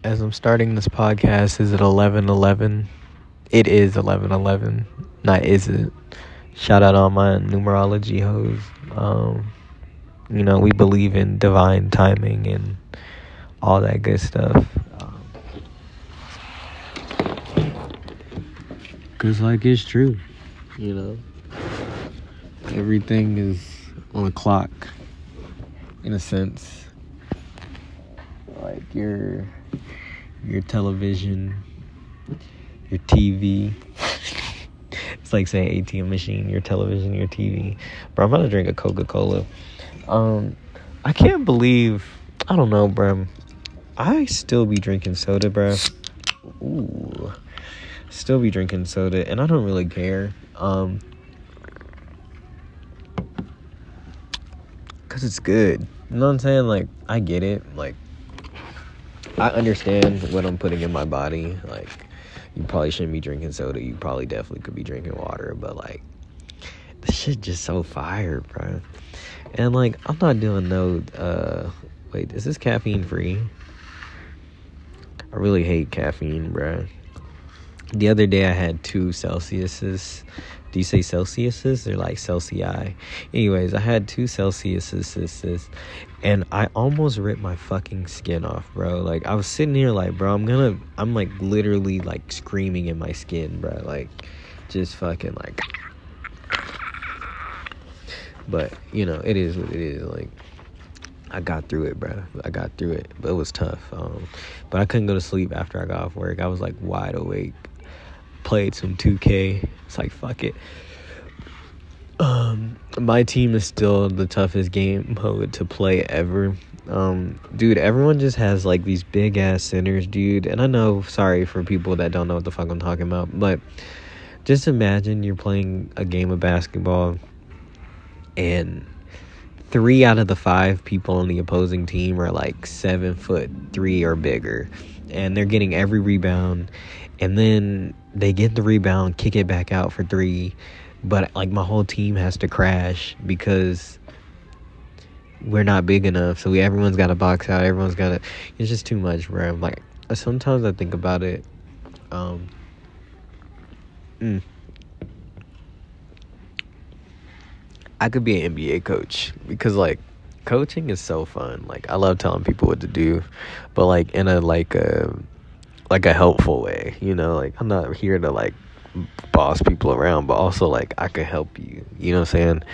As I'm starting this podcast, is it 11:11? It is 11:11. Not is it. Shout out all my numerology hoes. We believe in divine timing and all that good stuff. Cause it's true, everything is on a clock, in a sense. Like your television, your TV. It's like saying ATM machine, your television, your TV. Bro, I'm about to drink a Coca-Cola. I can't believe, I don't know, bro. I still be drinking soda, bro. Ooh. Still be drinking soda, and I don't really care. Cause it's good. You know what I'm saying? Like, I get it. Like, I understand what I'm putting in my body. Like, you probably shouldn't be drinking soda. You probably definitely could be drinking water. But, like, this shit just so fire, bro. And, like, I'm not doing no... wait, is this caffeine free? I really hate caffeine, bro. The other day I had 2 Celsiuses. Do you say Celsiuses or like Celsius? Anyways, I had 2 Celsiuses, and I almost ripped my fucking skin off, bro. Like, I was sitting here like, bro, I'm like literally like screaming in my skin, bro. Like, just fucking like. But, it is what it is. Like, I got through it, bro. I got through it, but it was tough. But I couldn't go to sleep after I got off work. I was like wide awake. Played some 2K. It's like, fuck it. My team is still the toughest game mode to play ever. Dude, everyone just has like these big ass centers, dude. And I know, sorry for people that don't know what the fuck I'm talking about, but just imagine you're playing a game of basketball and 3 out of the 5 people on the opposing team are like 7'3" or bigger, and they're getting every rebound, and then they get the rebound, kick it back out for 3, but like my whole team has to crash because we're not big enough. So everyone's got to box out. It's just too much, bro. Like, sometimes I think about it. I could be an NBA coach because, like, coaching is so fun. Like, I love telling people what to do, but, like, in a, like a helpful way, Like, I'm not here to, like, boss people around, but also, like, I could help you. You know what I'm saying?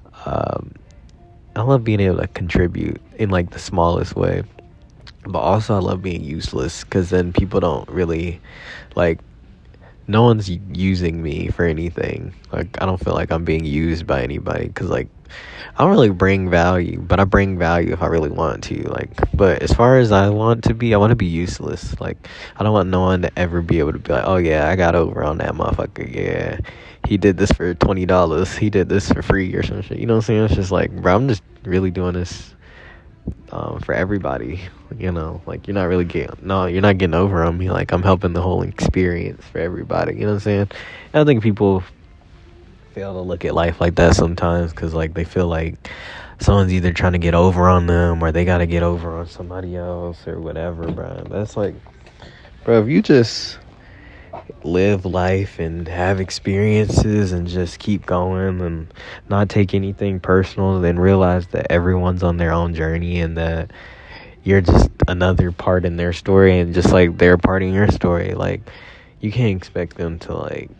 I love being able to contribute in, like, the smallest way. But also I love being useless because then people don't really, like, no one's using me for anything. Like, I don't feel like I'm being used by anybody because, like, I don't really bring value, but I bring value if I really want to. Like, but as far as I want to be useless. Like, I don't want no one to ever be able to be like, oh yeah, I got over on that motherfucker. Yeah, he did this for $20. He did this for free or some shit. You know what I'm saying? It's just like, bro, I'm just really doing this for everybody. Like, you're not getting over on me. Like, I'm helping the whole experience for everybody. You know what I'm saying? And I think people fail to look at life like that sometimes because, like, they feel like someone's either trying to get over on them or they got to get over on somebody else or whatever, bro. That's like, bro, if you just live life and have experiences and just keep going and not take anything personal, then realize that everyone's on their own journey and that you're just another part in their story, and just like they're a part in your story. Like, you can't expect them to, like,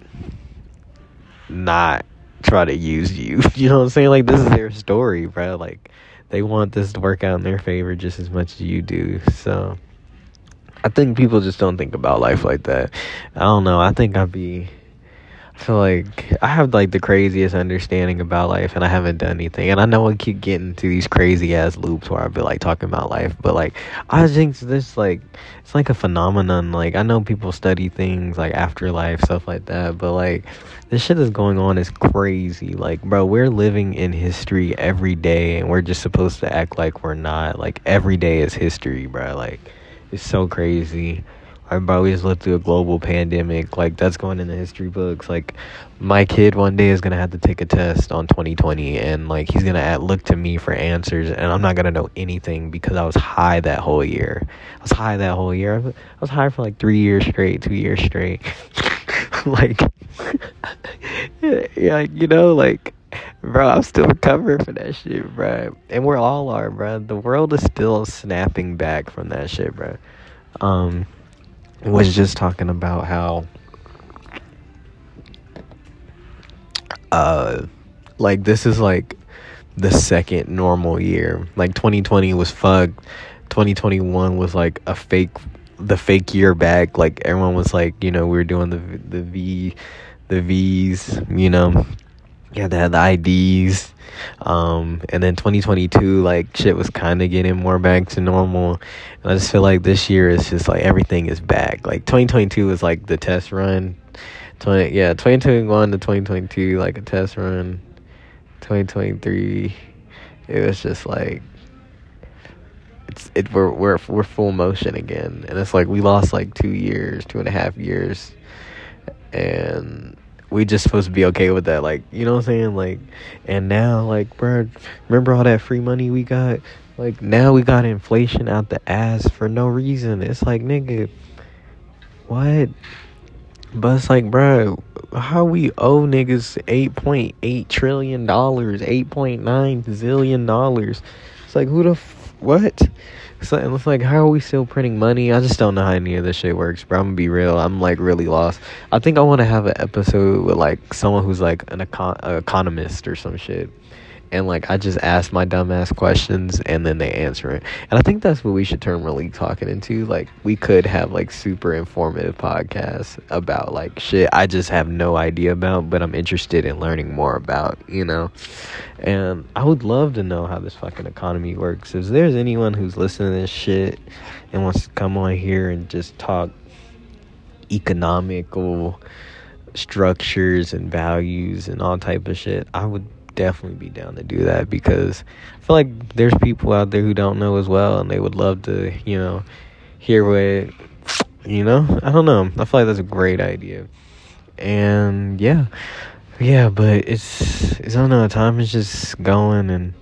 not try to use you. You know what I'm saying? Like, this is their story, bro. Like, they want this to work out in their favor just as much as you do. So I think people just don't think about life like that. I don't know. I feel like I have, like, the craziest understanding about life, and I haven't done anything. And I know I keep getting into these crazy ass loops where I be like talking about life, but, like, I think this, like, it's like a phenomenon. Like, I know people study things like afterlife, stuff like that, but, like, this shit is going on is crazy. Like, bro, we're living in history every day, and we're just supposed to act like we're not. Like, every day is history, bro. Like, it's so crazy. bro, we just lived through a global pandemic. Like, that's going in the history books. Like, my kid one day is gonna have to take a test on 2020, and like he's gonna look to me for answers, and I'm not gonna know anything because I was high that whole year. I was high for like 3 years straight, 2 years straight. Like, yeah, you know, like, bro, I'm still recovering from that shit, bro. And we're all are, bro. The world is still snapping back from that shit, bro. Was just talking about how like this is like the second normal year. Like 2020 was fucked. 2021 was like the fake year back. Like everyone was like, you know, we were doing the V's, you know. Yeah, they had the IDs. And then 2022, like, shit was kind of getting more back to normal. And I just feel like this year is just, like, everything is back. Like, 2022 was, like, the test run. 2021 to 2022, like, a test run. 2023, it was just, like, we're full motion again. And it's, like, we lost, like, 2.5 years. And we just supposed to be okay with that, like, you know what I'm saying? Like, and now, like, bro, remember all that free money we got? Like, now we got inflation out the ass for no reason. It's like, nigga, what? But it's like, bro, how we owe niggas $8.8 trillion, $8.9 zillion? It's like, who the what? So it's like, how are we still printing money? I just don't know how any of this shit works, bro. I'm gonna be real. I'm like really lost. I think I want to have an episode with like someone who's like an economist or some shit, and like I just ask my dumbass questions and then they answer it. And I think that's what we should turn Really Talking into. Like, we could have like super informative podcasts about like shit I just have no idea about, but I'm interested in learning more about, you know. And I would love to know how this fucking economy works. If there's anyone who's listening to this shit and wants to come on here and just talk economical structures and values and all type of shit, I would definitely be down to do that, because I feel like there's people out there who don't know as well, and they would love to, you know, hear what, you know, I don't know. I feel like that's a great idea. And yeah, but it's I don't know, time is just going, and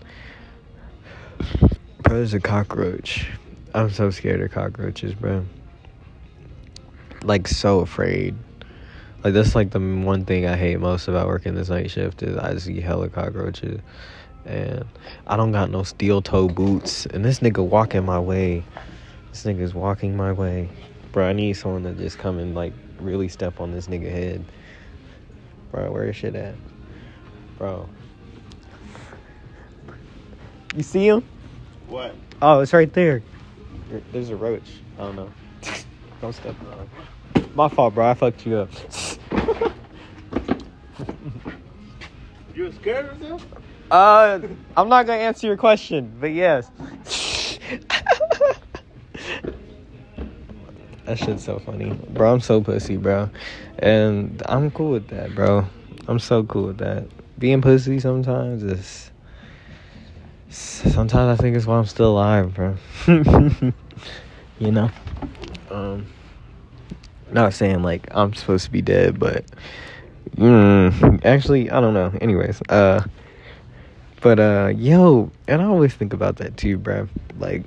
bro, there's a cockroach. I'm so scared of cockroaches, bro. Like, so afraid. Like, that's like the one thing I hate most about working this night shift is I see hella cockroaches. And I don't got no steel toe boots. And this nigga walking my way. This nigga's walking my way. Bro, I need someone to just come and like really step on this nigga head. Bro, where is shit at? Bro. You see him? What? Oh, it's right there. There's a roach. I don't know. Don't step on. My fault, bro. I fucked you up. You were scared of yourself? I'm not gonna answer your question, but yes. That shit's so funny. Bro, I'm so pussy, bro. And I'm cool with that, bro. I'm so cool with that. Being pussy sometimes is... Sometimes I think it's why I'm still alive, bro. You know? Not saying like I'm supposed to be dead, but actually I don't know. Anyways, yo, and I always think about that too, bro. Like,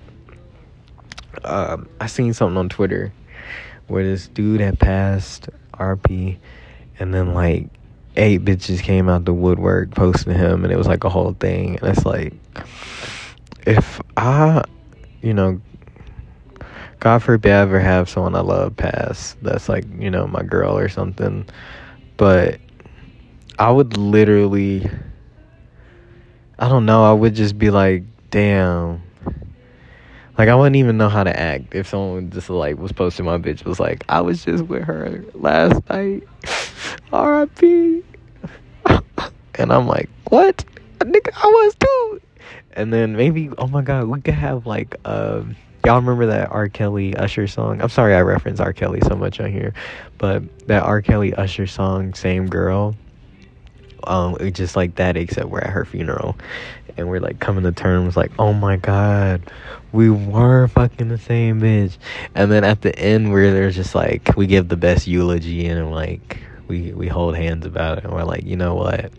I seen something on Twitter where this dude had passed RP, and then like 8 bitches came out the woodwork posting him, and it was like a whole thing. And it's like, if I, you know, God forbid I ever have someone I love pass, that's like, you know, my girl or something, but I would literally, I don't know, I would just be like, damn. Like, I wouldn't even know how to act if someone just like was posting my bitch was like, I was just with her last night, R.I.P. And I'm like, what? Nigga, I was too. And then maybe, oh my god, we could have like y'all remember that R. Kelly Usher song? I'm sorry I reference R. Kelly so much on here, but that R. Kelly Usher song, Same Girl, it's just like that, except we're at her funeral, and we're like coming to terms, like, oh my god, we were fucking the same bitch. And then at the end, where there's just like, we give the best eulogy, and like we hold hands about it, and we're like, you know what,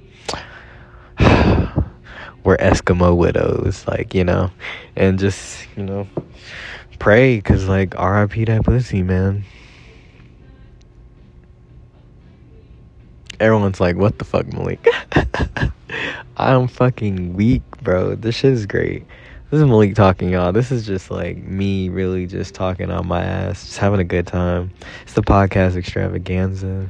we're Eskimo widows, like, you know, and just, you know, pray, because like, RIP that pussy, man. Everyone's like, what the fuck, Malik? I'm fucking weak, bro. This shit is great. This is Malik talking, y'all. This is just like me really just talking on my ass, just having a good time. It's the podcast extravaganza.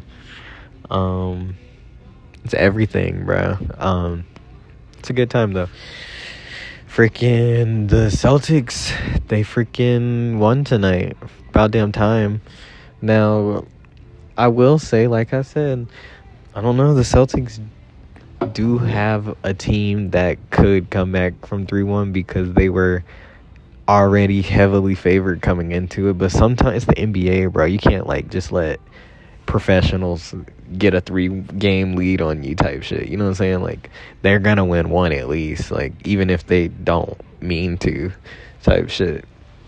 It's everything, bro. It's a good time though. Freaking the Celtics, they freaking won tonight. About damn time. Now, I will say, like I said, I don't know, the Celtics do have a team that could come back from 3-1 because they were already heavily favored coming into it. But sometimes the NBA, bro, you can't like just let professionals get a 3-game lead on you type shit. You know what I'm saying? Like, they're gonna win one at least, like, even if they don't mean to type shit.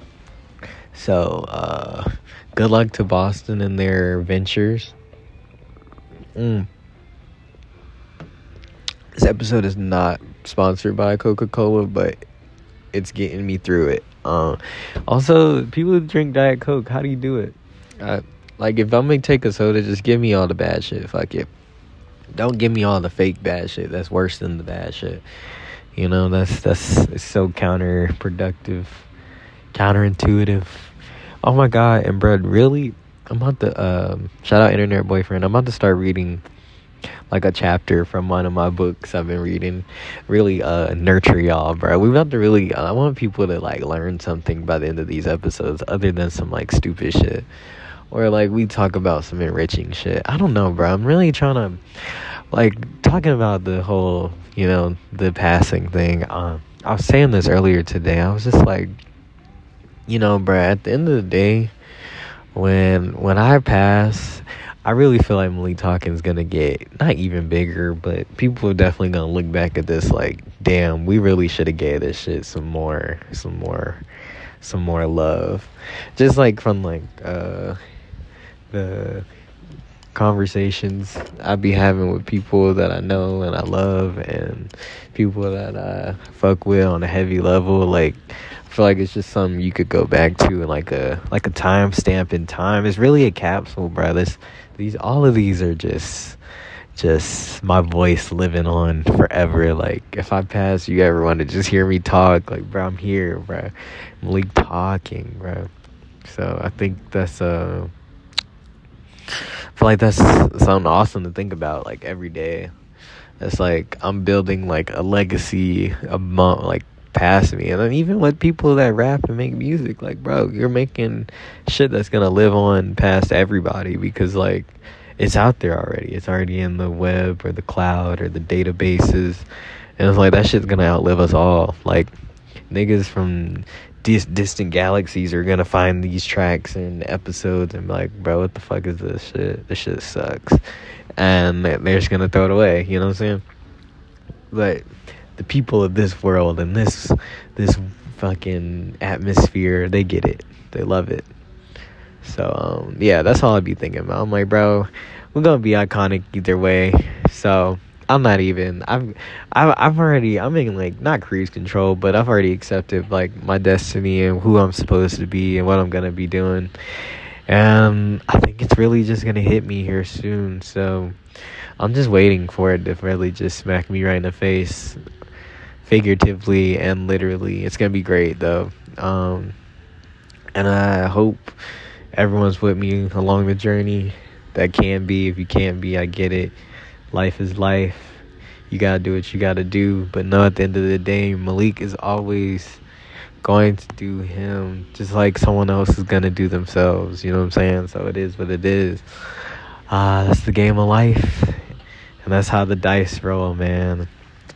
So, good luck to Boston and their ventures. This episode is not sponsored by Coca-Cola, but it's getting me through it. Also, people who drink Diet Coke, how do you do it? Like, if I'm gonna take a soda, just give me all the bad shit. Fuck it. Don't give me all the fake bad shit. That's worse than the bad shit. You know, that's it's so counterproductive, counterintuitive. Oh my god, and bro, really, I'm about to shout out Internet Boyfriend. I'm about to start reading like a chapter from one of my books I've been reading. Really nurture y'all, bro. We about to really, I want people to like learn something by the end of these episodes, other than some like stupid shit, or like we talk about some enriching shit. I don't know, bro. I'm really trying to like talking about the whole, you know, the passing thing. I was saying this earlier today. I was just like, you know, bro, at the end of the day, when I pass, I really feel like Malik Talkin's gonna get not even bigger, but people are definitely gonna look back at this like, damn, we really should have gave this shit some more love. Just like from like the conversations I be having with people that I know and I love, and people that I fuck with on a heavy level. Like, I feel like it's just something you could go back to, and like a time stamp in time. It's really a capsule, bro. All of these are just my voice living on forever. Like, if I pass, you ever want to just hear me talk, like, bro, I'm here, bro. Malik talking, bro. So I think that's I feel like that's something awesome to think about, like, every day. It's like I'm building like a legacy among like past me, and then even with people that rap and make music, like, bro, you're making shit that's gonna live on past everybody, because like it's out there already. It's already in the web or the cloud or the databases, and it's like that shit's gonna outlive us all. Like, niggas from distant galaxies are gonna find these tracks and episodes and be like, bro, what the fuck is this shit? This shit sucks, and they're just gonna throw it away. You know what I'm saying? But the people of this world and this fucking atmosphere, they get it. They love it. So yeah, that's all I'd be thinking about. I'm like, bro, we're gonna be iconic either way. So I'm not even. I'm in like not cruise control, but I've already accepted like my destiny and who I'm supposed to be and what I'm gonna be doing. And I think it's really just gonna hit me here soon. So I'm just waiting for it to really just smack me right in the face, figuratively and literally. It's gonna be great though. And I hope everyone's with me along the journey. That can be. If you can't be, I get it. Life is life. You gotta do what you gotta do. But no, at the end of the day, Malik is always going to do him, just like someone else is gonna do themselves. You know what I'm saying? So it is what it is. That's the game of life, and that's how the dice roll, man.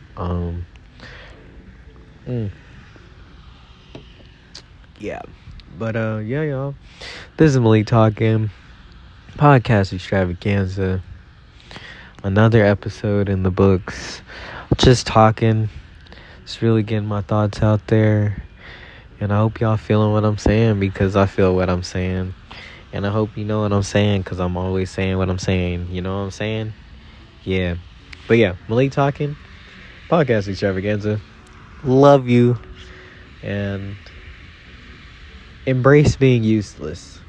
Yeah, but yeah, y'all. This is Malik talking. Podcast extravaganza. another episode in the books. Just talking. Just really getting my thoughts out there. And I hope y'all feeling what I'm saying, because I feel what I'm saying. And I hope you know what I'm saying, because I'm always saying what I'm saying. You know what I'm saying? Yeah. But yeah, Malik talking. Podcast extravaganza. Love you. And embrace being useless.